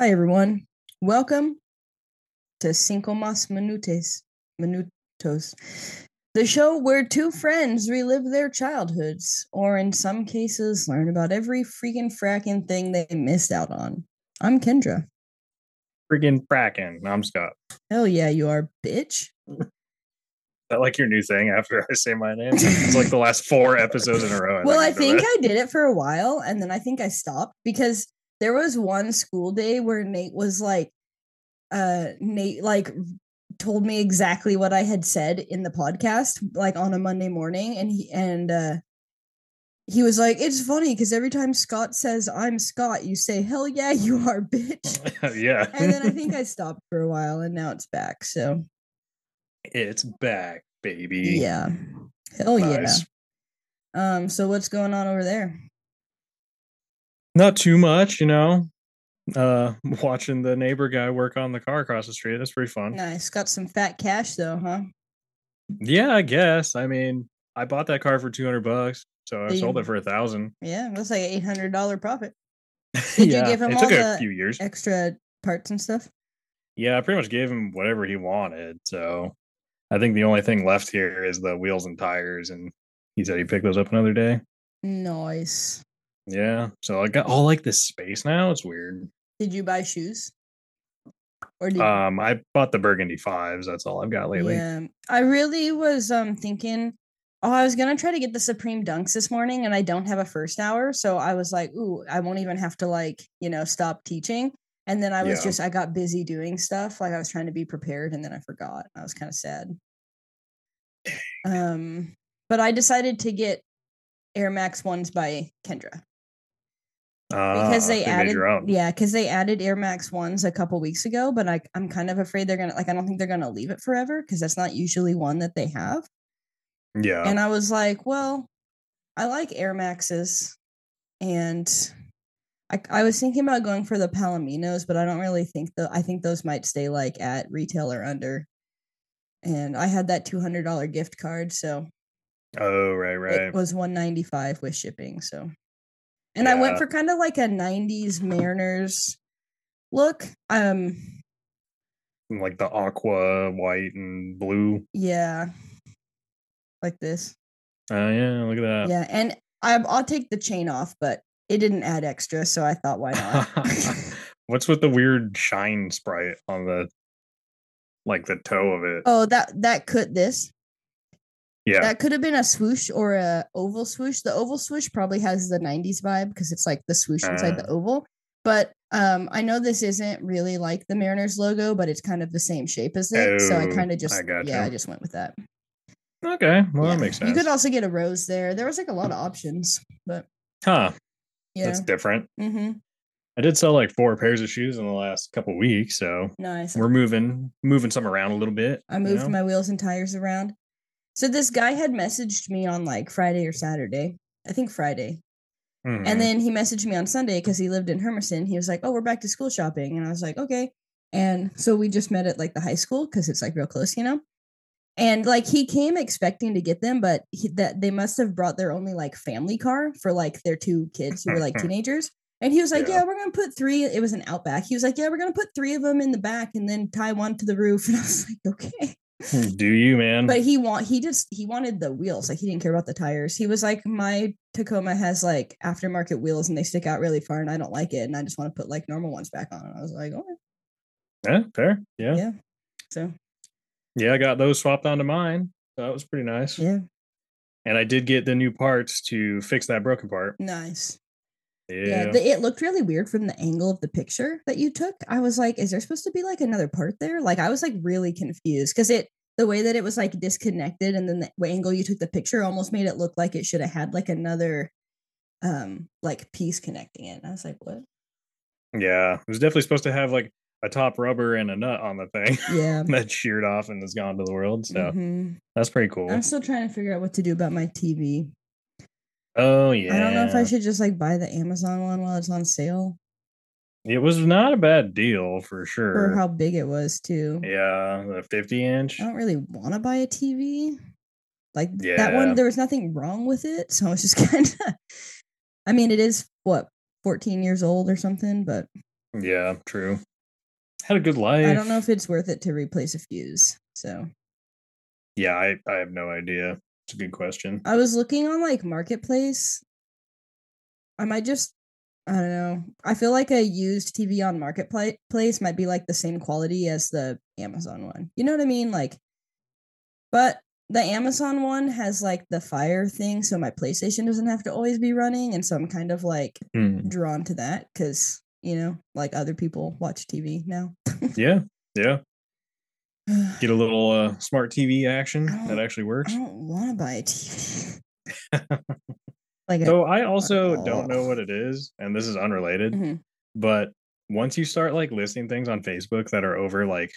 Hi, everyone. Welcome to Cinco Mas Minutos, the show where two friends relive their childhoods, or in some cases, learn about every freaking fracking thing they missed out on. I'm Kendra. Freaking Bracken. I'm Scott. Hell yeah, you are, bitch. Is that like your new thing after I say my name? It's like the last 4 episodes in a row. Well, I think I did it for a while, and then I think I stopped because there was one school day where Nate told me exactly what I had said in the podcast, like on a Monday morning, and he was like, "It's funny because every time Scott says I'm Scott, you say hell yeah, you are, bitch." Yeah. And then I think I stopped for a while, and now it's back. So it's back, baby. yeah, hell nice. Yeah. So what's going on over there? Not too much, watching the neighbor guy work on the car across the street. That's pretty fun. Nice. Got some fat cash though, huh? Yeah, I guess. I mean, I bought that car for $200, so I sold it for $1,000. Yeah, that's like $800 profit. Did you give him it all took the a few years. extra parts and stuff? Yeah, I pretty much gave him whatever he wanted. So I think the only thing left here is the wheels and tires, and he said he'd pick those up another day. Nice. Yeah, so I got all like this space now. It's weird. Did you buy shoes? Or I bought the Burgundy 5s. That's all I've got lately. Yeah, I really was thinking, oh, I was gonna try to get the Supreme Dunks this morning, and I don't have a first hour, so I was like, ooh, I won't even have to stop teaching. And then I got busy doing stuff, like I was trying to be prepared, and then I forgot. I was kind of sad. But I decided to get Air Max 1s by Kendra. Because they added Air Max 1s a couple weeks ago, but I'm kind of afraid they're gonna, I don't think they're gonna leave it forever because that's not usually one that they have. Yeah. And I was like, well, I like Air Maxes, and I was thinking about going for the Palominos, but I don't really think I think those might stay like at retail or under. And I had that $200 gift card, so right. It was $195 with shipping, so. And I went for kind of like a 90s Mariners look. Like the aqua, white, and blue. Yeah. Like this. Oh, yeah, look at that. Yeah, and I'll take the chain off, but it didn't add extra, so I thought, why not? What's with the weird shine sprite on the toe of it? Oh, that could this. Yeah. That could have been a swoosh or a oval swoosh. The oval swoosh probably has the 90s vibe because it's like the swoosh inside the oval. But I know this isn't really like the Mariners logo, but it's kind of the same shape as it. So I kind of just I just went with that. Okay, well, that makes sense. You could also get a rose there. There was like a lot of options, but yeah, that's different. Mm-hmm. I did sell like 4 pairs of shoes in the last couple of weeks, so nice. We're moving some around a little bit. I moved my wheels and tires around. So this guy had messaged me on like Friday or Saturday. I think Friday. Mm-hmm. And then he messaged me on Sunday because he lived in Hermiston. He was like, oh, we're back to school shopping. And I was like, okay. And so we just met at like the high school because it's like real close, And like he came expecting to get them, but they must have brought their only like family car for like their 2 kids who were like teenagers. And he was like, yeah, we're going to put 3. It was an Outback. He was like, yeah, we're going to put 3 of them in the back and then tie one to the roof. And I was like, okay. Do you, man? But he wanted the wheels. Like he didn't care about the tires. He was like, my Tacoma has like aftermarket wheels and they stick out really far and I don't like it. And I just want to put like normal ones back on. And I was like, okay. Yeah, fair. Yeah. Yeah. So. Yeah, I got those swapped onto mine. So that was pretty nice. Yeah. And I did get the new parts to fix that broken part. Nice. Yeah. It looked really weird from the angle of the picture that you took. I was like, is there supposed to be like another part there? Like I was like really confused because the way that it was like disconnected and then the angle you took the picture almost made it look like it should have had like another like piece connecting it. And I was like, what? Yeah, it was definitely supposed to have like a top rubber and a nut on the thing. Yeah. That sheared off and is gone to the world. So that's pretty cool. I'm still trying to figure out what to do about my TV. Oh, yeah. I don't know if I should just like buy the Amazon one while it's on sale. It was not a bad deal for sure. For how big it was too. Yeah, the 50-inch. I don't really want to buy a TV. Like that one, there was nothing wrong with it. So it's just kind of, I mean, it is 14 years old or something, but Yeah, true. Had a good I don't know life. if it's worth it to replace a fuse. So Yeah, I have no idea. It's a good question. I was looking on like Marketplace. I might just, I don't know. I feel like a used TV on Marketplace might be like the same quality as the Amazon one. You know what I mean? Like, but the Amazon one has like the Fire thing, so my PlayStation doesn't have to always be running, and so I'm kind of like Hmm. drawn to that because like other people watch TV now. Yeah, yeah. Get a little smart TV I action that don't, actually I works. don't want to buy a TV like a So I not at also don't all. know what it is, and this is unrelated, Mhm. but once you start like listing things on Facebook that are over like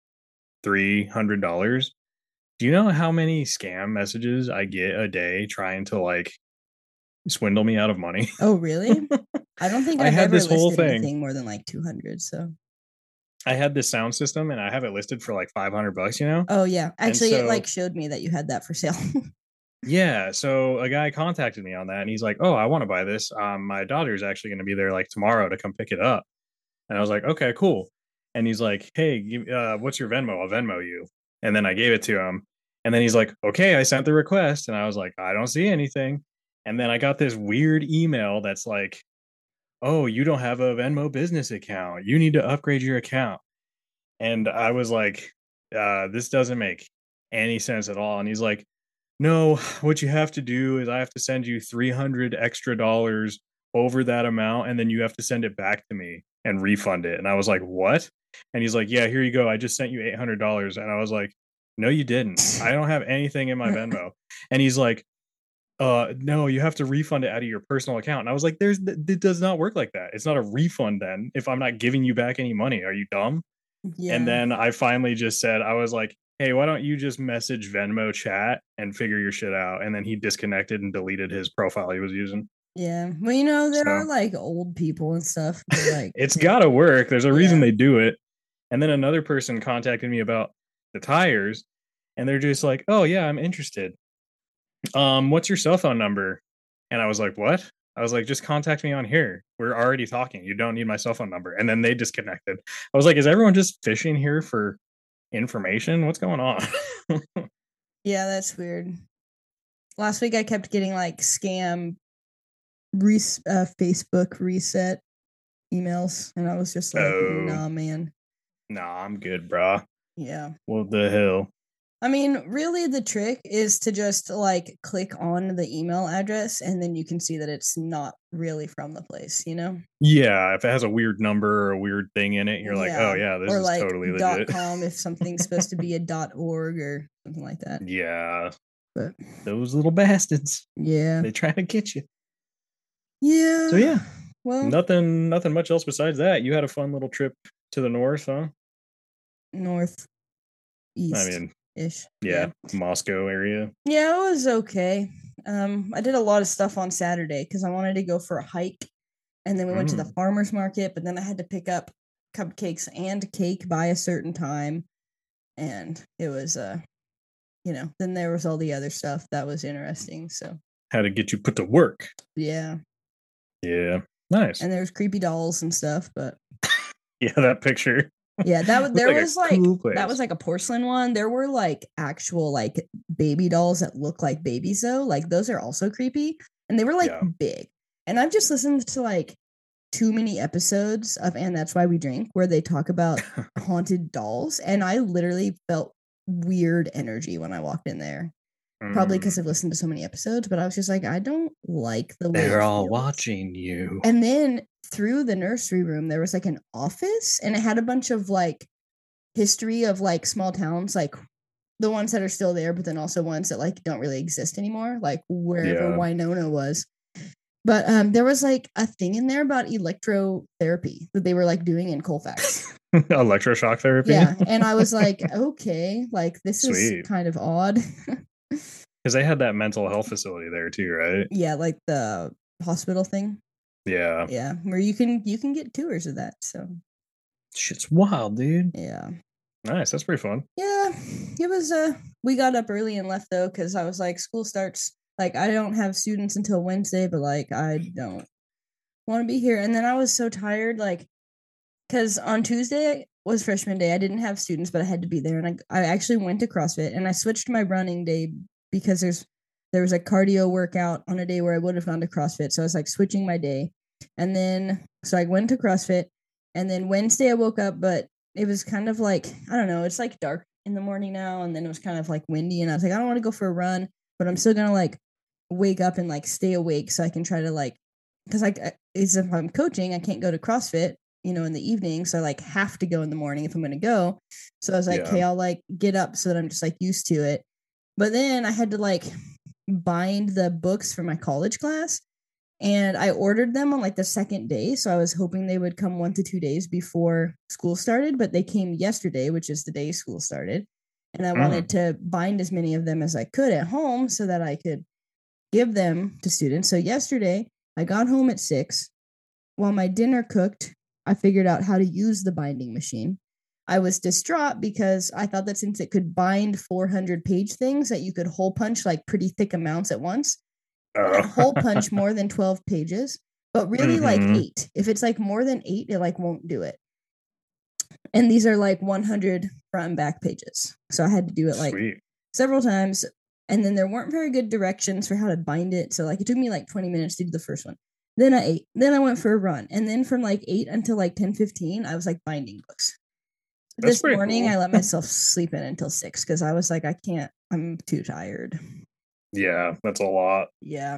$300, do you know how many scam messages I get a day trying to like swindle me out of money? Oh, really? I don't think I I've had ever this whole listed thing. anything more than like 200. So, I had this sound system and I have it listed for like $500, you know? oh yeah, And actually, it like so, showed me that you had that for sale. yeah, so a guy contacted me on that and he's like, "Oh, I want to buy this. My daughter's actually going to be there like tomorrow to come pick it up." And I was like, "Okay, cool." And he's like, "Hey, what's your Venmo? I'll Venmo you." And then I gave it to him. And then he's like, "Okay, I sent the request." And I was like, "I don't see anything." And then I got this weird email that's like, "Oh, you don't have a Venmo business account. You need to upgrade your account." And I was like, this doesn't make any sense at all. And he's like, no, what you have to do is I have to send you 300 extra dollars over that amount. And then you have to send it back to me and refund it. And I was like, what? And he's like, yeah, here you go. I just sent you $800. And I was like, no, you didn't. I don't have anything in my Venmo. And he's like, no, you have to refund it out of your personal account. And I was like, it does not work like that. It's not a refund then if I'm not giving you back any money. Are you dumb? And Yeah, then I finally just said, I was like, hey, why don't you just message Venmo chat and figure your shit out? And then he disconnected and deleted his profile he was using. yeah. Well, there are So like old people and stuff. But like, it's got to work. There's a reason yeah, they do it. And then another person contacted me about the tires and they're just like, oh, yeah, I'm interested. What's your cell phone number? And I was like, what? I was like, just contact me on here. We're already talking. You don't need my cell phone number. And then they disconnected. I was like, is everyone just fishing here for information? What's going on? yeah, that's weird. Last week I kept getting like scam Facebook reset emails, and I was just like, Oh, nah, man. nah, I'm good, brah. Yeah. What the hell? I mean, really, the trick is to just like click on the email address and then you can see that it's not really from the place, you know? Yeah, if it has a weird number or a weird thing in it, you're like, oh Yeah. yeah, this Or is like totally legit. .com if something's supposed to be a .org or something like that. Yeah, But those little bastards. yeah. They try to get you. So Yeah. yeah, Well, nothing much else besides that. You had a fun little trip to the north, huh? northeast I mean, ish. yeah, Yeah. Moscow area. Yeah, it was okay. I did a lot of stuff on Saturday because I wanted to go for a hike, and then we went to the Mm. farmers market. But then I had to pick up cupcakes and cake by a certain time, and it was Then there was all the other stuff that was interesting. So How to get you put to work. yeah, Yeah, nice. and there was creepy dolls and stuff. But Yeah, that picture. yeah, Looks like a cool that was place. like a porcelain one. There were like actual like baby dolls that look like babies though. Like those are also creepy, and they were like Yeah. big. And I've just listened to like too many episodes of And That's Why We Drink where they talk about haunted dolls, and I literally felt weird energy when I walked in there. Probably because I've Mm. listened to so many episodes, but I was just like, I don't like the way They're it all feels. watching you. And then through the nursery room, there was like an office, and it had a bunch of like history of like small towns, like the ones that are still there, but then also ones that like don't really exist anymore, like wherever Yeah. Winona was. But there was like a thing in there about electrotherapy that they were like doing in Colfax. Electroshock therapy. Yeah, and I was like, okay, like this is Sweet. kind of odd. Because they had that mental health facility there too, right? Yeah, like the hospital thing. Yeah. Yeah, where you can get tours of that. So Shit's wild, dude. yeah, Nice. That's pretty fun. yeah, it was. We got up early and left though because I was like, school starts. Like I don't have students until Wednesday, but like I don't want to be here. And then I was so tired. Like because on Tuesday was freshman day. I didn't have students, but I had to be there, and I actually went to CrossFit, and I switched my running day because there was a cardio workout on a day where I would have gone to CrossFit, so I was like switching my day, and then so I went to CrossFit, and then Wednesday I woke up, but it was kind of like, I don't know, it's like dark in the morning now, and then it was kind of like windy, and I was like, I don't want to go for a run, but I'm still gonna like wake up and like stay awake so I can try to like, because like is if I'm coaching, I can't go to CrossFit, in the evening, so I like have to go in the morning if I'm gonna go. So I was like, okay, I'll like get up so that I'm just like used to it. But then I had to like bind the books for my college class, and I ordered them on like the second day, so I was hoping they would come 1 to 2 days before school started, but they came yesterday, which is the day school started, and I wanted to bind as many of them as I could at home so that I could give them to students. So yesterday I got home at 6. While my dinner cooked, I figured out how to use the binding machine. I was distraught because I thought that since it could bind 400-page things, that you could hole punch like pretty thick amounts at once. Hole punch more than 12 pages, but really like 8. If it's like more than 8, it like won't do it. And these are like 100 front and back pages. So I had to do it like several times. And then there weren't very good directions for how to bind it. So like it took me like 20 minutes to do the first one. Then I ate. Then I went for a run. And then from like 8 until like 10:15, I was like binding books. This morning, cool. I let myself sleep in until 6 because I was like, I can't. I'm too tired. Yeah, that's a lot. Yeah.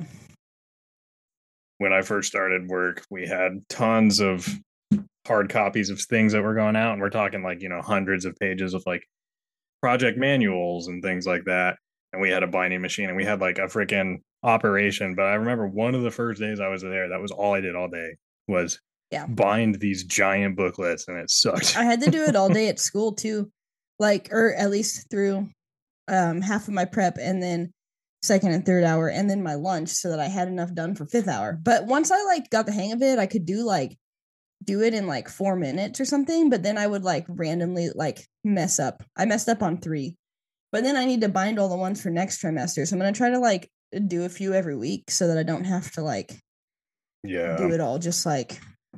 When I first started work, we had tons of hard copies of things that were going out. And we're talking like, hundreds of pages of like project manuals and things like that. And we had a binding machine and we had like a freaking operation. But I remember one of the first days I was there, that was all I did all day was bind these giant booklets, and it sucked. I had to do it all day at school too, like, or at least through half of my prep, and then second and third hour, and then my lunch, so that I had enough done for fifth hour. But once I like got the hang of it, I could do it in like 4 minutes or something. But then I would like randomly like mess up. I messed up on 3, but then I need to bind all the ones for next trimester. So I'm gonna try to like do a few every week so that I don't have to like do it all just like,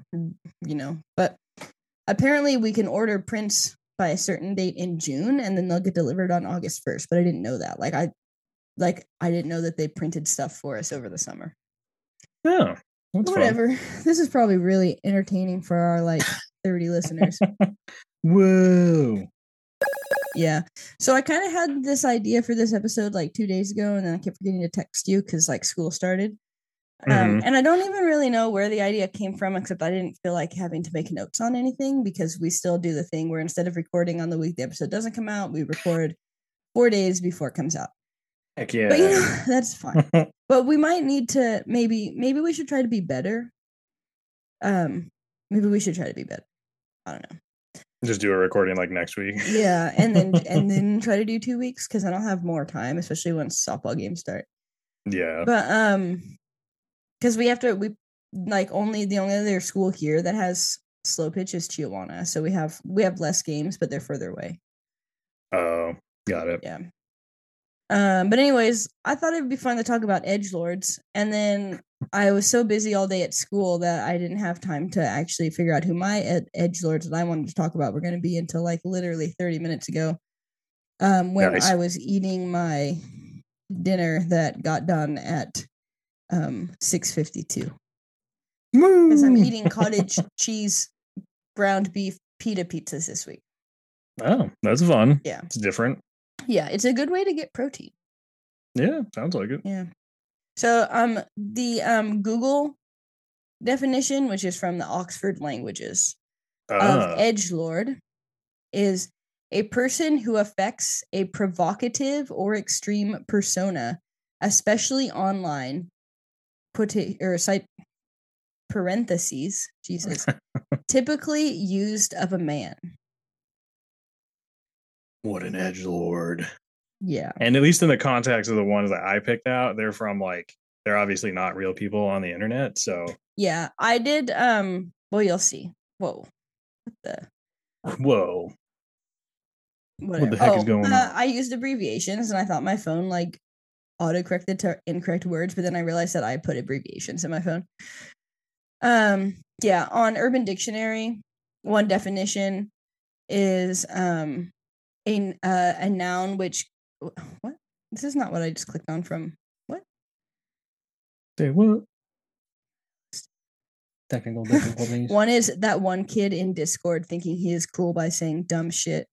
But apparently we can order prints by a certain date in June, and then they'll get delivered on August 1st. But I didn't know that. I didn't know that they printed stuff for us over the summer. Yeah. Whatever. Fun. This is probably really entertaining for our like 30 listeners. Whoa. Yeah. So I kind of had this idea for this episode like 2 days ago, and then I kept forgetting to text you because like school started. And I don't even really know where the idea came from, except I didn't feel like having to make notes on anything, because we still do the thing where instead of recording on the week the episode doesn't come out, we record 4 days before it comes out. Heck yeah. But that's fine. But we might need to maybe we should try to be better. Maybe we should try to be better. I don't know. Just do a recording like next week. Yeah, and then try to do 2 weeks, because I don't have more time, especially once softball games start. Yeah. But because we like the only other school here that has slow pitch is Chiawana, so we have less games, but they're further away. Oh, got it. Yeah. But anyways, I thought it would be fun to talk about edgelords, and then I was so busy all day at school that I didn't have time to actually figure out who my edgelords that I wanted to talk about were going to be until like literally 30 minutes ago, when nice. I was eating my dinner that got done at 6:52, because I'm eating cottage cheese ground beef pita pizzas this week. Oh, that's fun. Yeah, it's different. Yeah, it's a good way to get protein. Yeah, sounds like it. Yeah. So the Google definition, which is from the Oxford Languages, of edgelord, is a person who affects a provocative or extreme persona, especially online. Cite parentheses, Jesus, typically used of a man. What an edgelord. Yeah. And at least in the context of the ones that I picked out, they're from they're obviously not real people on the internet. So yeah, I did. Well, you'll see. Whoa. Whoa. Whatever. What the heck is going on? I used abbreviations, and I thought my phone auto-corrected to incorrect words, but then I realized that I put abbreviations in my phone. Yeah, on Urban Dictionary, one definition is a noun which what? This is not what I just clicked on from. What? Say what? Technical difficulties. One is that one kid in Discord thinking he is cool by saying dumb shit.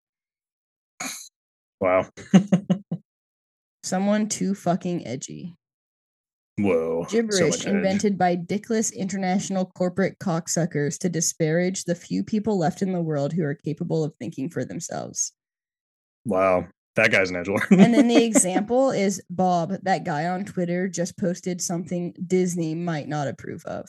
Wow. Someone too fucking edgy. Whoa. Gibberish invented by dickless international corporate cocksuckers to disparage the few people left in the world who are capable of thinking for themselves. Wow. That guy's an edgelord. And then the example is Bob, that guy on Twitter, just posted something Disney might not approve of.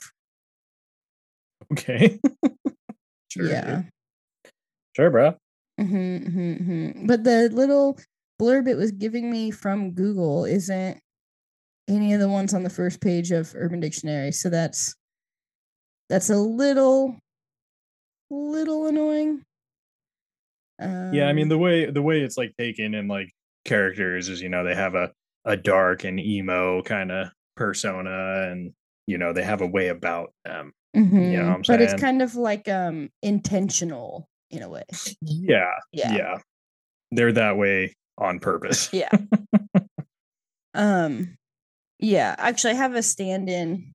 Okay. Sure. Yeah. Sure, bro. But the little blurb it was giving me from Google isn't any of the ones on the first page of Urban Dictionary, so that's a little annoying. Yeah, I mean the way it's like taken in like characters is, you know, they have a dark and emo kind of persona, and you know they have a way about them. You know what I'm saying? But it's kind of like intentional in a way. Yeah. They're that way on purpose. Yeah. Yeah, actually I have a stand-in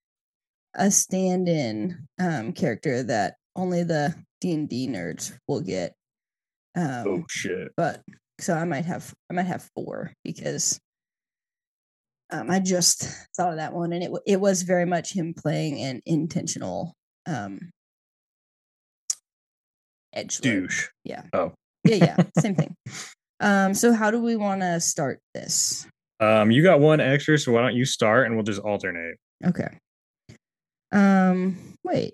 character that only the D&D nerds will get. Oh shit. But so I might have 4 because I just thought of that one, and it was very much him playing an intentional edgelord. Douche. Yeah. Oh. Yeah, same thing. So how do we want to start this? You got one extra, so why don't you start and we'll just alternate. Okay. Wait.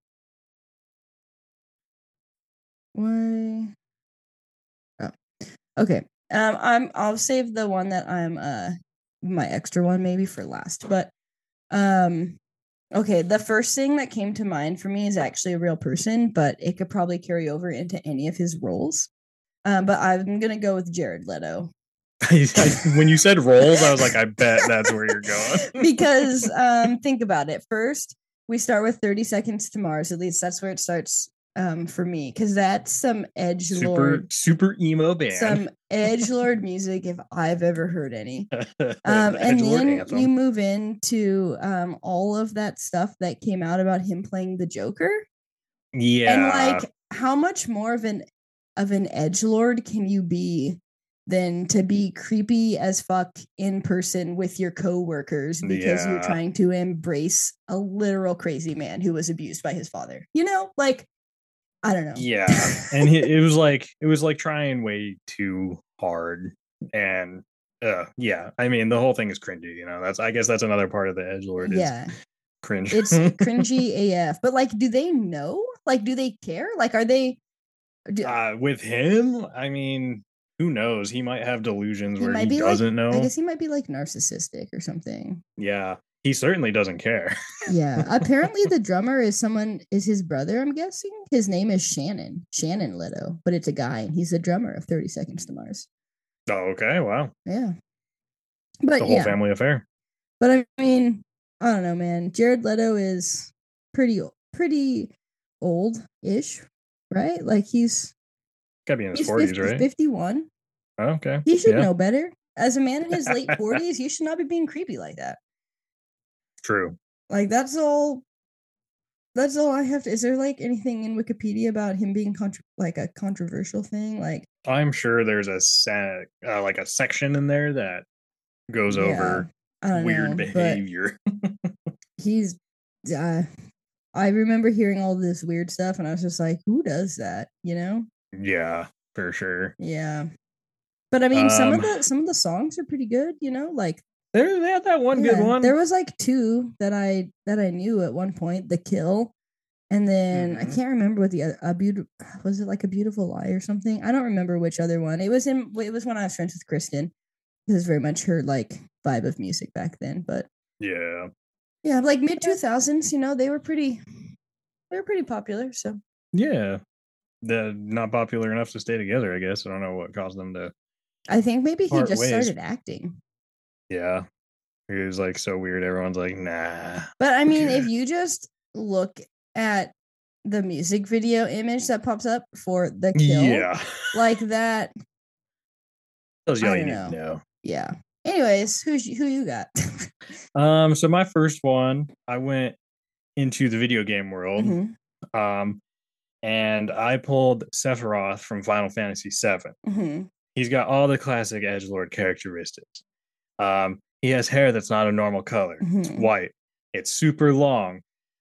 Why? Oh. Okay. I'll save the one that I'm my extra one maybe for last. But okay, the first thing that came to mind for me is actually a real person, but it could probably carry over into any of his roles. But I'm gonna go with Jared Leto. When you said roles, I was like, I bet that's where you're going. Because think about it. First, we start with 30 Seconds to Mars. At least that's where it starts for me, because that's some edgelord, super emo band, some edgelord music if I've ever heard any. And then anthem. You move into all of that stuff that came out about him playing the Joker. Yeah, and like, how much more of an edgelord can you be than to be creepy as fuck in person with your coworkers because you're trying to embrace a literal crazy man who was abused by his father? You know, like, I don't know. Yeah. And it was like trying way too hard. And yeah, I mean the whole thing is cringy, you know. I guess that's another part of the edgelord. Yeah. Is cringe. It's cringy AF. But like, do they know? Like, do they care? Like, are they with him? I mean, who knows? He might have delusions where he doesn't know. I guess he might be like narcissistic or something. Yeah. He certainly doesn't care. Yeah. Apparently the drummer is his brother, I'm guessing. His name is Shannon Leto, but it's a guy, and he's the drummer of 30 Seconds to Mars. Oh, okay. Wow. Yeah. But it's a whole family affair. But I mean, I don't know, man. Jared Leto is pretty old-ish, right? Like he's gotta be in his 40s, right? 51. Oh, okay. He should know better. As a man in his late 40s, you should not be being creepy like that. True. Like, that's all I have to. Is there like anything in Wikipedia about him being like a controversial thing? Like, I'm sure there's a section in there that goes over weird behavior. He's I remember hearing all this weird stuff, and I was just like, who does that? You know? Yeah, for sure. Yeah. But I mean, some of the songs are pretty good, you know, like they had that one good one. There was like 2 that I knew at one point, The Kill, and then I can't remember what the other, was it like A Beautiful Lie or something? I don't remember which other one. It was when I was friends with Kristen. It was very much her like vibe of music back then, but yeah, like mid 2000s, you know, they were pretty popular. So yeah, they're not popular enough to stay together, I guess. I don't know what caused them to. I think maybe he just started acting. Yeah. He was like so weird. Everyone's like, nah. But I mean, if you just look at the music video image that pops up for the kill. Yeah. Like that. Tells you all I you don't need to know. Yeah. Anyways, who you got? So my first one, I went into the video game world. And I pulled Sephiroth from Final Fantasy VII. He's got all the classic edgelord characteristics. He has hair that's not a normal color. It's white. It's super long.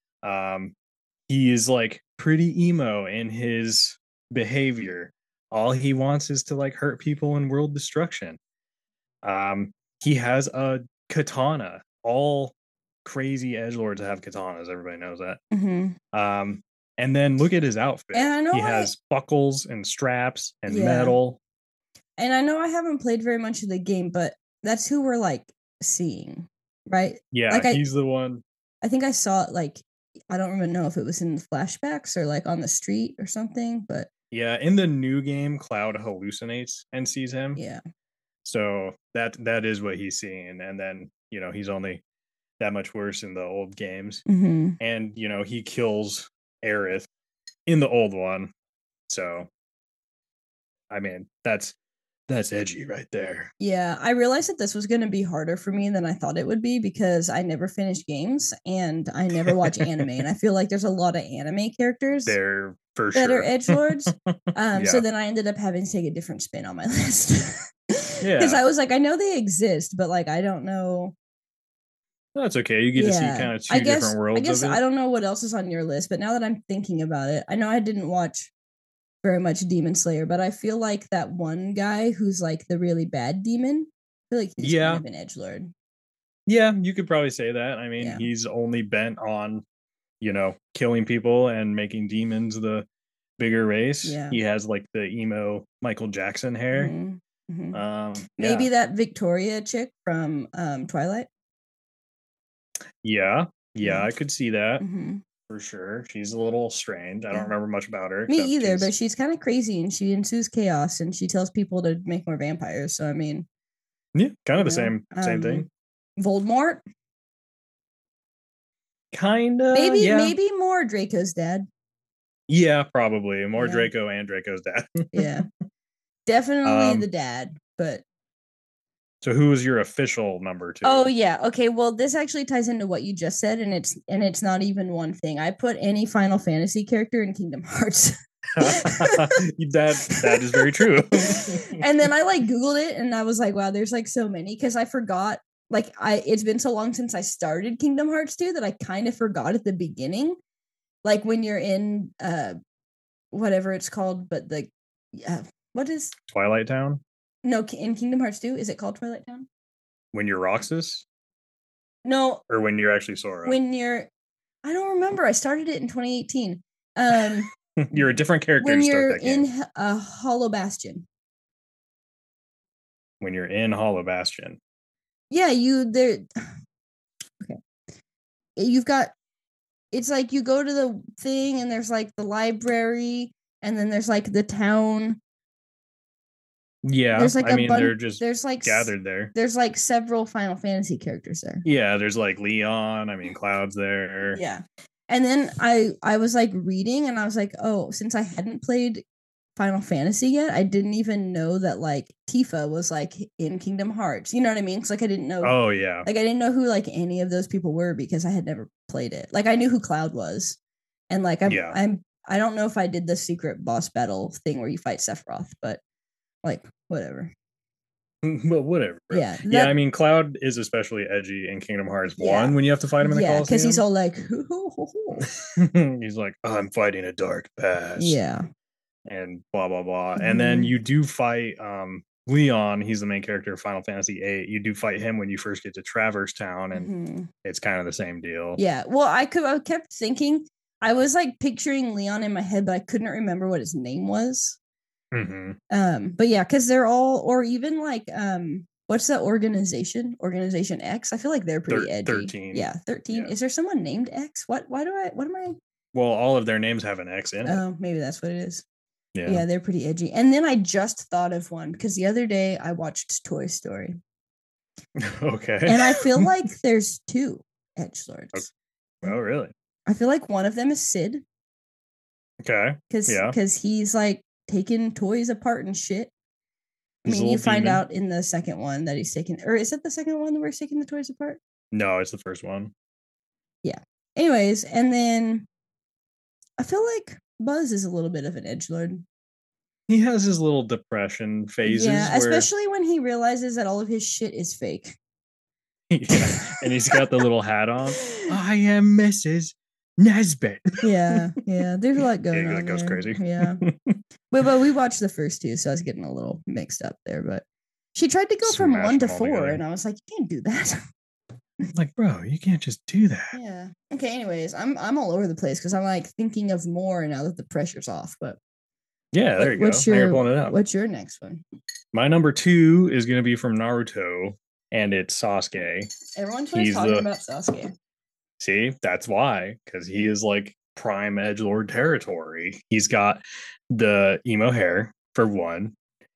He is like pretty emo in his behavior. All he wants is to like hurt people in world destruction. He has a katana. All crazy edgelords have katanas. Everybody knows that. And then look at his outfit. And I know he has buckles and straps and metal. And I know I haven't played very much of the game, but that's who we're like seeing, right? Yeah, like he's the one. I think I saw it like, I don't even know if it was in the flashbacks or like on the street or something, but yeah, in the new game, Cloud hallucinates and sees him. Yeah. So that is what he's seeing. And then, he's only that much worse in the old games. And, he kills Aerith in the old one. So, I mean, that's edgy right there. Yeah, I realized that this was going to be harder for me than I thought it would be because I never finish games and I never watch anime. And I feel like there's a lot of anime characters there for that sure are edgelords. So then I ended up having to take a different spin on my list. Because I was like, I know they exist, but like, I don't know. That's okay. You get to see kind of two different worlds. I guess I don't know what else is on your list, but now that I'm thinking about it, I know I didn't watch very much Demon Slayer, but I feel like that one guy who's like the really bad demon, I feel like he's kind of an edgelord. Yeah, you could probably say that. I mean, he's only bent on, killing people and making demons the bigger race. He has like the emo Michael Jackson hair. Maybe that Victoria chick from Twilight. Yeah, I could see that. For sure. She's a little strange. I don't remember much about her. Me either, but she's kind of crazy and she ensues chaos and she tells people to make more vampires. So I mean, yeah, kind of the same thing. Voldemort, kind of. Maybe more Draco's dad. Yeah, probably more Draco and Draco's dad. Yeah, definitely the dad. But so who was your official number 2? Oh yeah. Okay. Well, this actually ties into what you just said, and it's not even one thing. I put any Final Fantasy character in Kingdom Hearts. that is very true. And then I like Googled it and I was like, wow, there's like so many because I forgot. Like it's been so long since I started Kingdom Hearts 2 that I kind of forgot at the beginning. Like when you're in whatever it's called, but the what is Twilight Town? No, in Kingdom Hearts 2, is it called Twilight Town? When you're Roxas? No. Or when you're actually Sora? I don't remember. I started it in 2018. You're a different character when to start you're that game. in Hollow Bastion. When you're in Hollow Bastion. Yeah, okay. You've got, it's like you go to the thing and there's like the library and then there's like the town. Yeah, there's like they're just gathered there. There's like several Final Fantasy characters there. Yeah, there's like Leon. Cloud's there. Yeah, and then I was like reading, and I was like, oh, since I hadn't played Final Fantasy yet, I didn't even know that like Tifa was like in Kingdom Hearts. You know what I mean? Because like I didn't know. Oh yeah. Like I didn't know who like any of those people were because I had never played it. Like I knew who Cloud was, and like I don't know if I did the secret boss battle thing where you fight Sephiroth, but. Like whatever. But whatever. Bro. Yeah. Cloud is especially edgy in Kingdom Hearts 1 when you have to fight him in the Colosseum. Because he's all like, he's like, oh, I'm fighting a dark past. Yeah. And blah blah blah. And then you do fight Leon. He's the main character of Final Fantasy VIII. You do fight him when you first get to Traverse Town, and it's kind of the same deal. Yeah. Well, I kept thinking, I was like picturing Leon in my head, but I couldn't remember what his name was. But yeah, because they're all, or even like what's that organization X? I feel like they're pretty edgy. 13. Yeah, 13. Is there someone named X? What am I Well, all of their names have an X in it. Oh, maybe that's what it is. Yeah, they're pretty edgy. And then I just thought of one because the other day I watched Toy Story. Okay. And I feel like there's 2 edgelords. Oh really? I feel like one of them is Sid. Okay. Because he's like taking toys apart and shit. I mean, you find out in the second one that he's taking, or is it the second one where he's taking the toys apart? No, it's the first one. Yeah. Anyways, and then I feel like Buzz is a little bit of an edgelord. He has his little depression phases. Yeah, especially when he realizes that all of his shit is fake. Yeah, and he's got the little hat on. I am Mrs. Nesbit. Yeah. There's a lot going on. That goes crazy. Yeah. But we watched the first two, so I was getting a little mixed up there. But she tried to go from 1 to 4, and I was like, you can't do that. Like, bro, you can't just do that. Yeah. Okay. Anyways, I'm all over the place because I'm like thinking of more now that the pressure's off. But yeah, there you go. What's your next one? My number 2 is going to be from Naruto, and it's Sasuke. Everyone's talking about Sasuke. See, that's why, because he is like prime edgelord territory. He's got the emo hair for 1.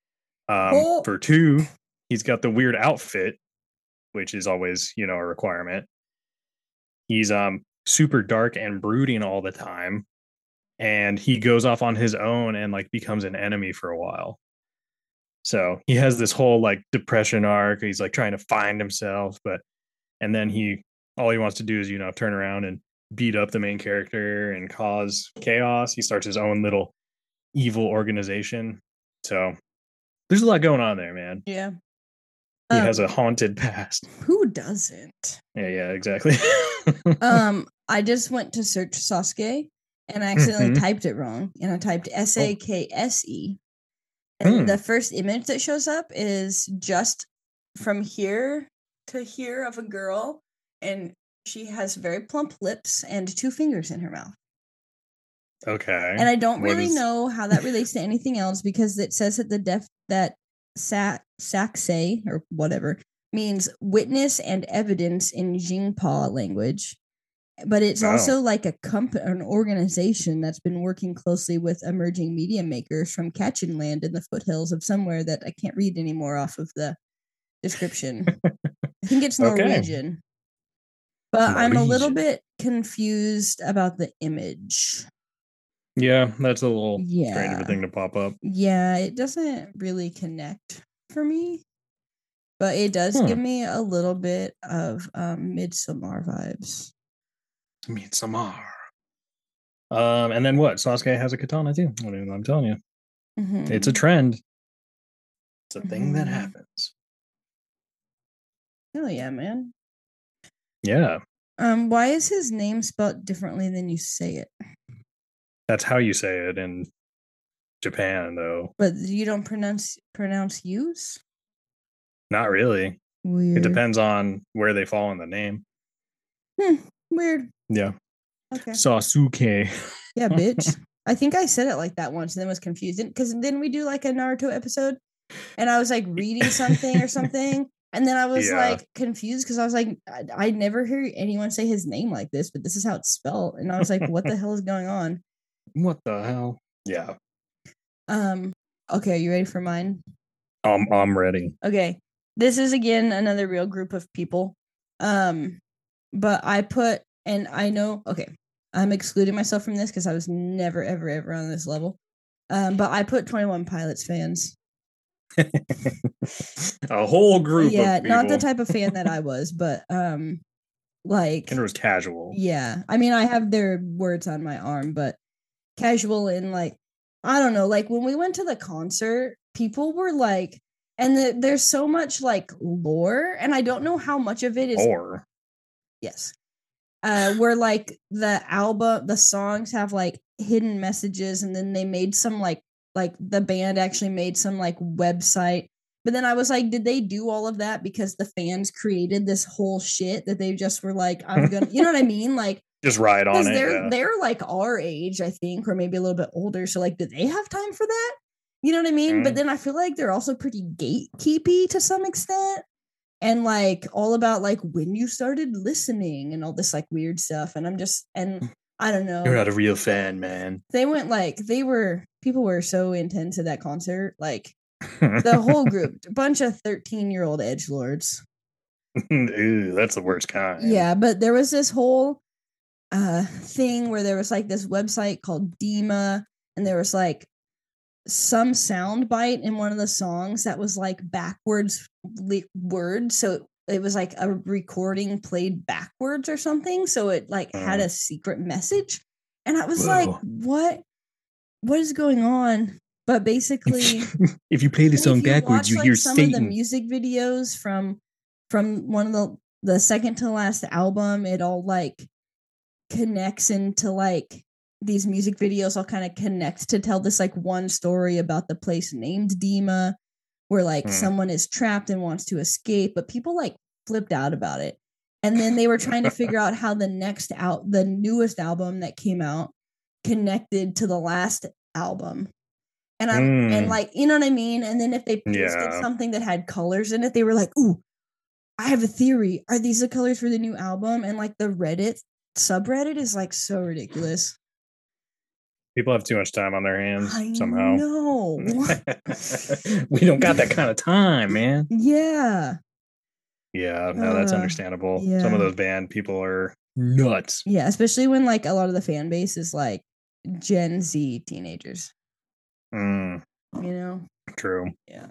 For 2, he's got the weird outfit, which is always, a requirement. He's super dark and brooding all the time, and he goes off on his own and like becomes an enemy for a while. So he has this whole like depression arc. He's like trying to find himself, and then all he wants to do is, turn around and beat up the main character and cause chaos. He starts his own little evil organization. So there's a lot going on there, man. Yeah. He has a haunted past. Who doesn't? Yeah, exactly. I just went to search Sasuke and I accidentally typed it wrong. And I typed Sakse. And the first image that shows up is just from here to here of a girl. And she has very plump lips and 2 fingers in her mouth. Okay. And I don't really know how that relates to anything else because it says that Sakse or whatever means witness and evidence in Jingpa language, but it's also like an organization that's been working closely with emerging media makers from Kachinland in the foothills of somewhere that I can't read anymore off of the description. I think it's Norwegian, but I'm a little bit confused about the image. Yeah, that's a little strange of a thing to pop up. Yeah, it doesn't really connect for me, but it does give me a little bit of Midsommar vibes. Midsommar. And then what? Sasuke has a katana too. I'm telling you, it's a trend. It's a thing that happens. Hell yeah, man. Yeah. Why is his name spelled differently than you say it? That's how you say it in Japan, though. But you don't pronounce U's? Not really. Weird. It depends on where they fall in the name. Weird. Yeah. Okay. Sasuke. Yeah, bitch. I think I said it like that once and then was confused. Because then we do like a Naruto episode and I was like reading something or something. And then I was like confused because I was like, I never hear anyone say his name like this, but this is how it's spelled. And I was like, what the hell is going on? What the hell? Yeah. Okay, are you ready for mine? I'm ready. Okay. This is again another real group of people. But I put, and I know, okay, I'm excluding myself from this because I was never, ever, ever on this level. But I put 21 Pilots fans. A whole group of people. Not the type of fan that I was, but like Kendra was casual. Yeah. I mean, I have their words on my arm, but casual and like, I don't know, like when we went to the concert, people were like, and there's so much like lore, and I don't know how much of it is lore. Yes. Where like the songs have like hidden messages, and then they made some like the band actually made some like website. But then I was like, did they do all of that because the fans created this whole shit that they just were like, I'm gonna, you know what I mean? Like, just ride on it. They're like our age, I think, or maybe a little bit older. So like, do they have time for that? You know what I mean? But then I feel like they're also pretty gatekeepy to some extent. And like all about like when you started listening and all this like weird stuff. And I don't know. You're not a real fan, man. They went like, people were so intense at that concert. Like the whole group, a bunch of 13-year-old edgelords. Ooh, that's the worst kind. Yeah, but there was this whole, thing where there was like this website called Dima, and there was like some sound bite in one of the songs that was like backwards words, so it was like a recording played backwards or something, so it like had a secret message, and I was like, what is going on? But basically, if you play the song backwards, you hear some Satan. of the music videos from one of the second to last album, it all like connects into like these music videos all kind of connect to tell this like one story about the place named Dima, where like someone is trapped and wants to escape, but people like flipped out about it. And then they were trying to figure out how the newest album that came out connected to the last album. And and like, you know what I mean? And then if they posted something that had colors in it, they were like, ooh, I have a theory. Are these the colors for the new album? And like the Reddit subreddit is like so ridiculous. People have too much time on their hands somehow. No. We don't got that kind of time, man. Yeah. Yeah, no, that's understandable. Yeah. Some of those band people are nuts. Yeah, especially when like a lot of the fan base is like Gen Z teenagers. You know? True. Yeah.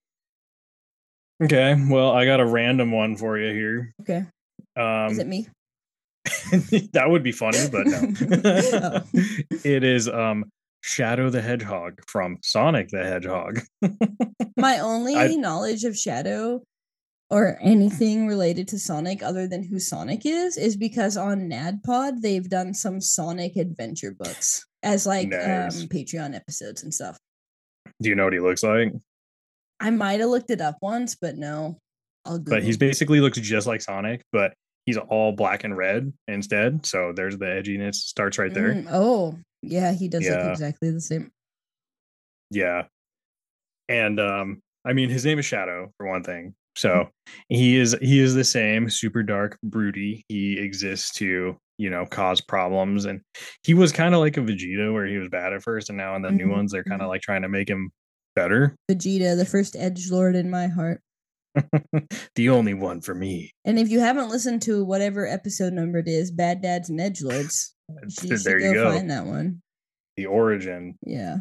Okay, well, I got a random one for you here. Okay. Is it me? That would be funny, but no. It is Shadow the Hedgehog from Sonic the Hedgehog. My only knowledge of Shadow or anything related to Sonic other than who Sonic is because on NADPOD they've done some Sonic adventure books as like Patreon episodes and stuff. Do you know what he looks like? I might have looked it up once, but no. But he's basically looks just like Sonic, but he's all black and red instead. So there's the edginess starts right there. Oh, yeah, he does look exactly the same. Yeah. And I mean his name is Shadow for one thing. So he is the same super dark broody. He exists to, you know, cause problems, and he was kind of like a Vegeta where he was bad at first, and now in the new ones they're kind of like trying to make him better. Vegeta, the first edgelord in my heart. The only one for me. And if you haven't listened to whatever episode number it is, Bad Dads and Edgelords, you should go find that one. The origin. Yeah.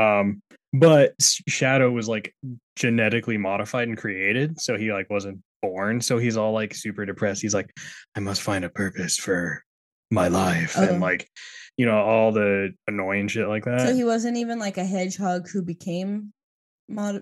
But Shadow was like genetically modified and created, so he like wasn't born. So he's all like super depressed. He's like, I must find a purpose for my life, and like, you know, all the annoying shit like that. So he wasn't even like a hedgehog who became not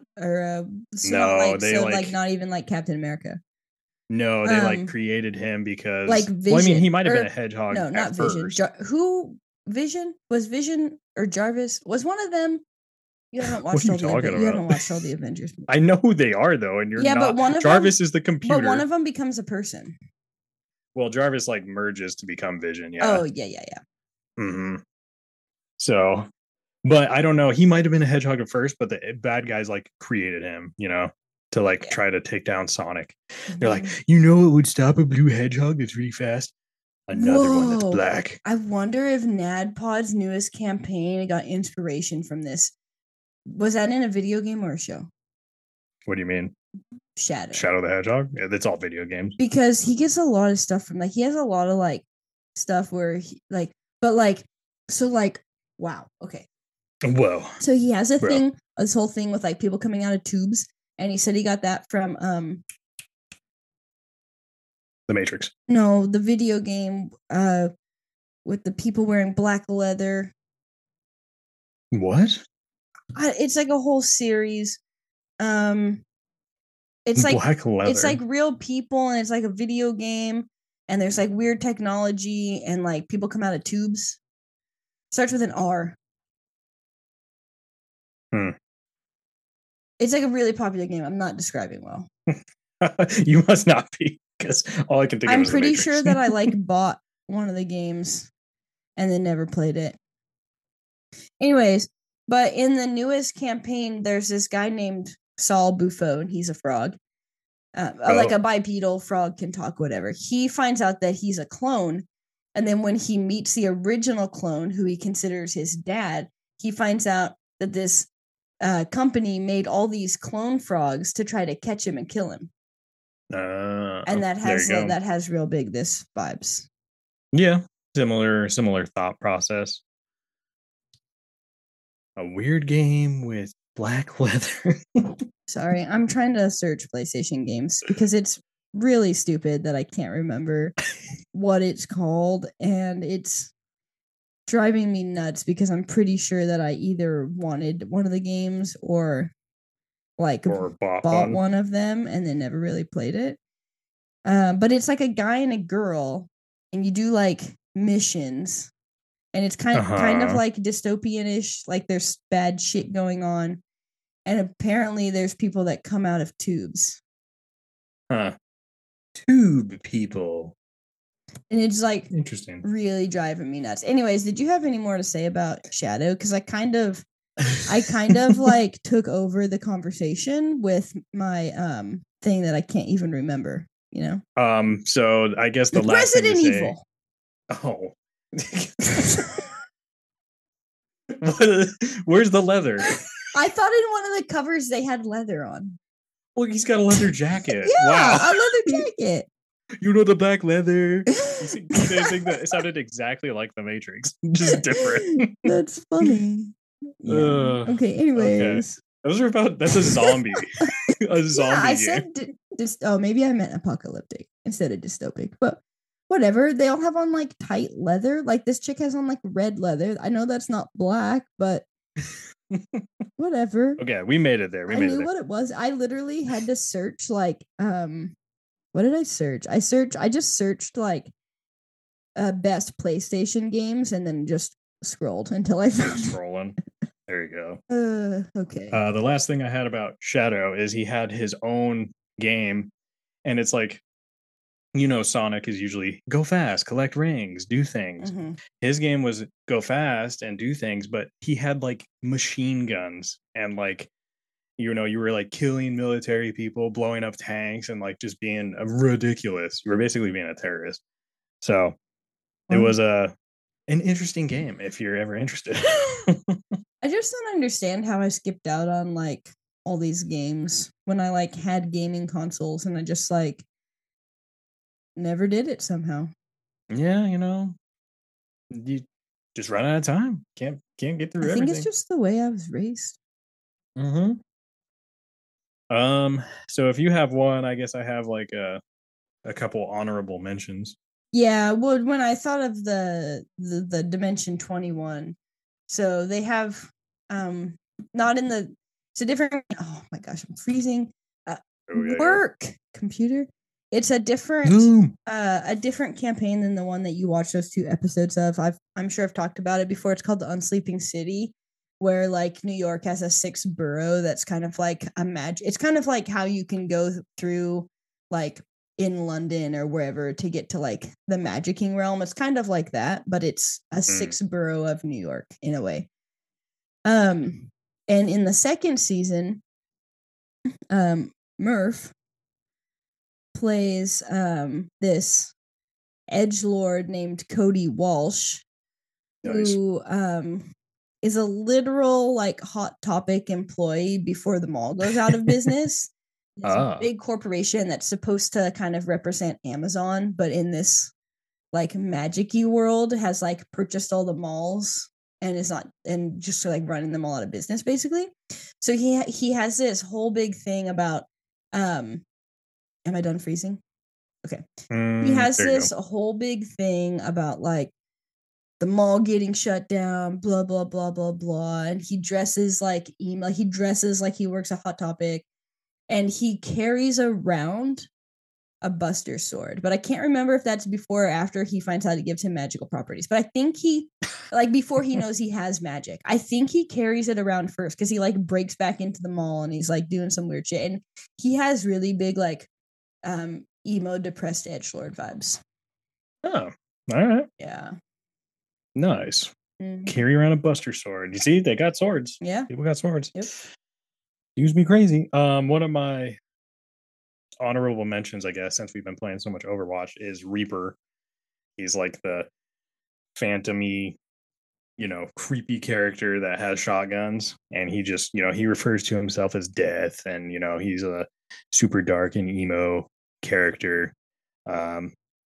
even like Captain America. No, they like created him because like Vision, well, I mean, he might have been a hedgehog. No, not Vision. Who Vision was Vision or Jarvis was one of them. You haven't watched all the Avengers movies. I know who they are though, and you're not. But one of Jarvis is the computer. But one of them becomes a person. Well, Jarvis like merges to become Vision. Yeah. Oh yeah. Mm-hmm. So, but I don't know. He might have been a hedgehog at first, but the bad guys like created him, you know, to like try to take down Sonic. They're like, you know, it would stop a blue hedgehog that's really fast. Another one that's black. I wonder if NADPOD's newest campaign got inspiration from this. Was that in a video game or a show? What do you mean? Shadow the Hedgehog? Yeah, that's all video games. Because he gets a lot of stuff from like he has a lot of like stuff where he like, but like, so like, wow, okay. Whoa. So he has this whole thing with like people coming out of tubes, and he said he got that from The Matrix. No, the video game with the people wearing black leather. What? It's like a whole series. It's like black leather. It's like real people, and it's like a video game, and there's like weird technology, and like people come out of tubes. Starts with an R. It's like a really popular game. I'm not describing well. You must not be, because all I can think of is I'm pretty sure that I like bought one of the games and then never played it. Anyways, but in the newest campaign, there's this guy named Saul Buffo, and he's a frog. Like a bipedal frog, can talk, whatever. He finds out that he's a clone, and then when he meets the original clone, who he considers his dad, he finds out that this company made all these clone frogs to try to catch him and kill him. And that has real big this vibes. Yeah, Similar thought process. A weird game with black leather. Sorry, I'm trying to search PlayStation games because it's really stupid that I can't remember what it's called, and it's driving me nuts because I'm pretty sure that I either wanted one of the games or like or bought one of them and then never really played it. But it's like a guy and a girl, and you do like missions, and it's kind of like dystopian-ish. Like there's bad shit going on, and apparently there's people that come out of tubes. Huh. Tube people. And it's like interesting, really driving me nuts. Anyways, did you have any more to say about Shadow? Because I kind of like took over the conversation with my thing that I can't even remember, you know? So I guess the like last Resident thing to Evil. Say, oh. Where's the leather? I thought in one of the covers they had leather on. Well, he's got a leather jacket. Yeah, wow. A leather jacket. You know, the black leather. I think that it sounded exactly like the Matrix, just different. That's funny. Yeah. Okay. Anyways, okay. That's a zombie. A zombie. Yeah, I said maybe I meant apocalyptic instead of dystopic, but whatever. They all have on like tight leather. Like this chick has on like red leather. I know that's not black, but whatever. Okay, we made it there. I knew what it was. I literally had to search like what did I search? I just searched like best PlayStation games and then just scrolled until I found scrolling. There you go. Okay. The last thing I had about Shadow is he had his own game, and it's like, you know, Sonic is usually go fast, collect rings, do things. Mm-hmm. His game was go fast and do things, but he had like machine guns and like, you know, you were like killing military people, blowing up tanks, and like just being ridiculous. You were basically being a terrorist. So it was an interesting game if you're ever interested. I just don't understand how I skipped out on like all these games when I like had gaming consoles and I just like never did it somehow. Yeah, you know, you just run out of time. Can't get through everything. I think it's just the way I was raised. Mm-hmm. So if you have one, I guess I have like a couple honorable mentions. Yeah, well, when I thought of the Dimension 21, so they have not in the it's a different oh my gosh, I'm freezing. Work computer. It's a different campaign than the one that you watched those 2 episodes of. I'm sure I've talked about it before. It's called The Unsleeping City, where like New York has a 6th borough that's kind of like a magic. It's kind of like how you can go through like in London or wherever to get to like the magicking realm. It's kind of like that, but it's a 6th borough of New York in a way. And in the 2nd season, Murph plays this edgelord named Cody Walsh, who is a literal like Hot Topic employee before the mall goes out of business. It's a big corporation that's supposed to kind of represent Amazon, but in this like magic-y world has like purchased all the malls and is not and just like running them all out of business basically. So he has this whole big thing about am I done freezing? Okay. He has this whole big thing about like the mall getting shut down, blah blah blah blah blah, and he dresses like emo. He dresses like he works at Hot Topic, and he carries around a Buster sword. But I can't remember if that's before or after he finds out it gives him magical properties. But I think he, like before he knows he has magic, I think he carries it around first because he like breaks back into the mall and he's like doing some weird shit, and he has really big like emo depressed edgelord vibes. Oh, all right. Yeah. Nice. Mm-hmm. Carry around a Buster sword. You see, they got swords. Yeah. People got swords. Yep. Use me crazy. One of my honorable mentions, I guess, since we've been playing so much Overwatch, is Reaper. He's like the phantom-y, you know, creepy character that has shotguns, and he just, you know, he refers to himself as death, and you know, he's a super dark and emo character.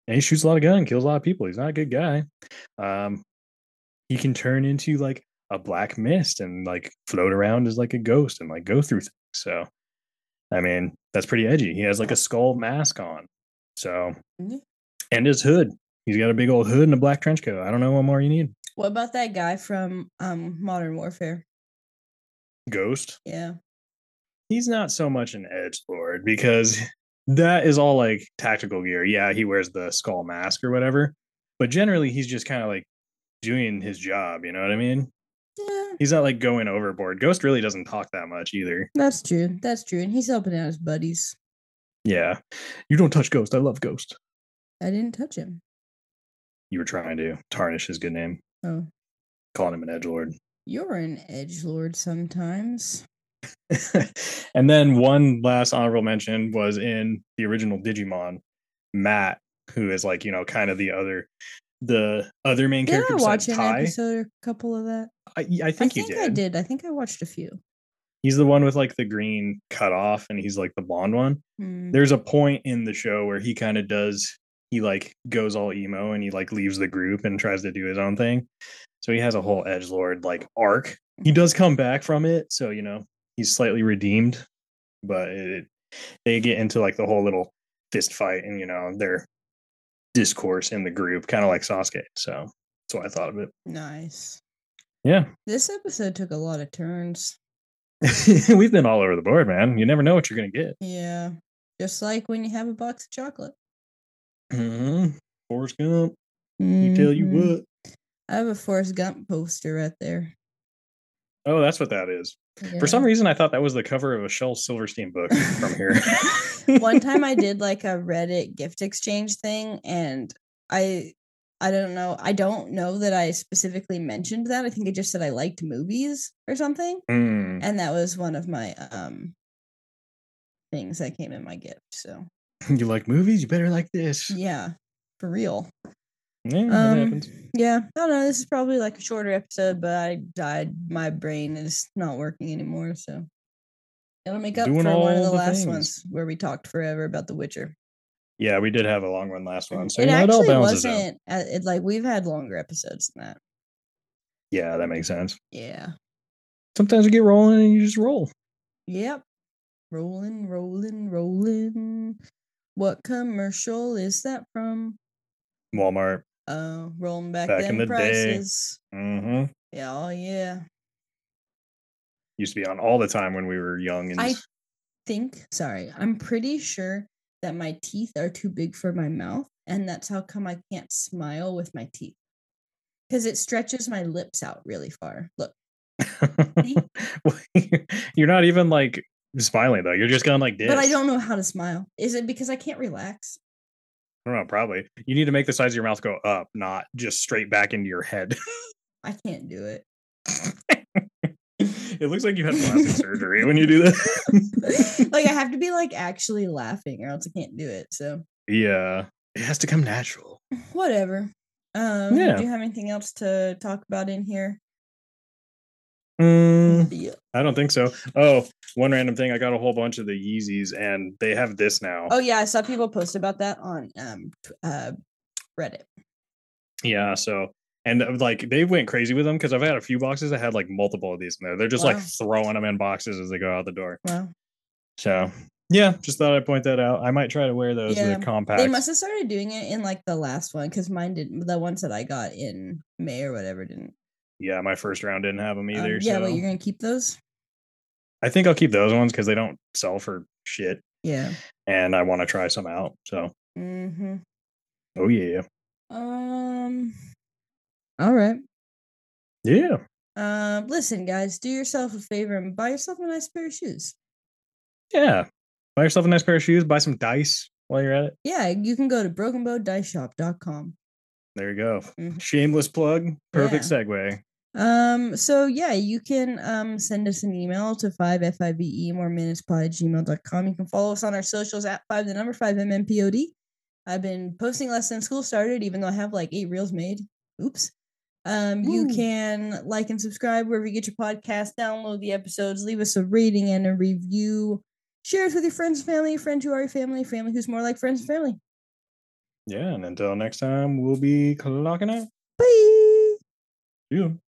And he shoots a lot of guns, kills a lot of people. He's not a good guy. Um, he can turn into like a black mist and like float around as like a ghost and like go through things. So, I mean, that's pretty edgy. He has like a skull mask on. So, and his hood. He's got a big old hood and a black trench coat. I don't know what more you need. What about that guy from Modern Warfare? Ghost? Yeah. He's not so much an edge lord because that is all like tactical gear. Yeah, he wears the skull mask or whatever, but generally he's just kind of like doing his job. You know what I mean? Yeah. He's not like going overboard. Ghost really doesn't talk that much either. That's true. That's true. And he's helping out his buddies. Yeah. You don't touch Ghost. I love Ghost. I didn't touch him. You were trying to tarnish his good name. Oh. Calling him an edgelord. You're an edgelord sometimes. And then one last honorable mention was in the original Digimon, Matt, who is like, you know, kind of the other main character. Did I watch an Tai. episode or a couple of that? I think you did. I did. I think I watched a few. He's the one with like the green cut off and he's like the blonde one. There's a point in the show where he kind of does, he like goes all emo and he like leaves the group and tries to do his own thing. So he has a whole edgelord like arc. He does come back from it. So, you know, he's slightly redeemed, but they get into like the whole little fist fight and, you know, their discourse in the group, kind of like Sasuke. So that's why I thought of it. Nice. Yeah. This episode took a lot of turns. We've been all over the board, man. You never know what you're going to get. Yeah. Just like when you have a box of chocolate. Forrest Gump. You tell you what. I have a Forrest Gump poster right there. Oh, that's what that is. Yeah. For some reason, I thought that was the cover of a Shel Silverstein book from here. One time I did like a Reddit gift exchange thing, and I don't know. I don't know that I specifically mentioned that. I think it just said I liked movies or something. And that was one of my things that came in my gift. So you like movies? You better like this. Yeah, for real. Yeah, that happens. Yeah, I don't know. This is probably like a shorter episode, but I died. My brain is not working anymore, so it'll make up for one of the last ones where we talked forever about The Witcher. Yeah, we did have a long one last one, so it actually wasn't. Like we've had longer episodes than that. Yeah, that makes sense. Yeah. Sometimes you get rolling and you just roll. Yep. Rolling, rolling, rolling. What commercial is that from? Walmart. Rolling back in the prices. Day. Mm-hmm. Yeah, oh yeah. Used to be on all the time when we were young. And I'm pretty sure that my teeth are too big for my mouth, and that's how come I can't smile with my teeth. Because it stretches my lips out really far. Look. You're not even like smiling though. You're just going like this. But I don't know how to smile. Is it because I can't relax? I don't know, probably. You need to make the size of your mouth go up, not just straight back into your head. I can't do it. It looks like you had plastic surgery when you do that. Like I have to be like actually laughing or else I can't do it. So yeah, it has to come natural. Whatever. Do you have anything else to talk about in here? I don't think so. Oh, one random thing. I got a whole bunch of the Yeezys and they have this now. Oh yeah, I saw people post about that on Reddit. Yeah, so and like they went crazy with them because I've had a few boxes that had like multiple of these in there. They're just like throwing them in boxes as they go out the door. Wow. So yeah, just thought I'd point that out. I might try to wear those. Yeah. The compacts. They must have started doing it in like the last one because mine didn't. The ones that I got in May or whatever didn't. Yeah, my first round didn't have them either. Yeah, but you're gonna keep those? I think I'll keep those ones because they don't sell for shit. Yeah. And I want to try some out. So. Oh yeah. All right. Yeah. Listen, guys, do yourself a favor and buy yourself a nice pair of shoes. Yeah. Buy yourself a nice pair of shoes. Buy some dice while you're at it. Yeah, you can go to brokenbowdiceshop.com. There you go. Shameless plug. Perfect segue. So yeah, you can send us an email to 5FIVE moreminutespod@gmail.com. You can follow us on our socials at 5MMPOD. I've been posting less than school started, even though I have like 8 reels made. Oops. You can like and subscribe wherever you get your podcast, download the episodes, leave us a rating and a review. Share it with your friends and family, friend who are your family who's more like friends and family. Yeah, and until next time, we'll be clocking out. Bye. See you.